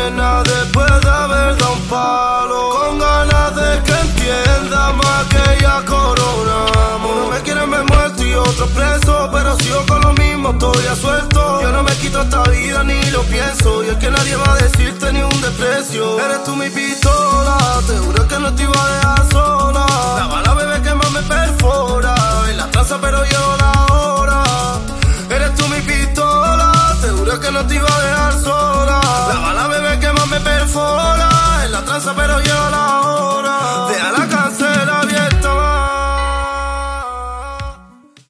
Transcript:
buena después de haber dado un palo. Con ganas de que entienda más que ya coronamos. Uno me quiere me muerto y otro preso, pero sigo con lo mismo, estoy a suelto. Yo no me quito esta vida ni lo pienso, y es que nadie va a decirte ni un desprecio. Eres tú mi pistola, te juro que no te iba a dejar sola. La bala, bebé, que más me perfora, en la traza pero llevo la hora. Eres tú mi pistola, te juro que no te iba a dejar sola. La bala, bebé, que más me perfora, en la traza pero llevo la hora.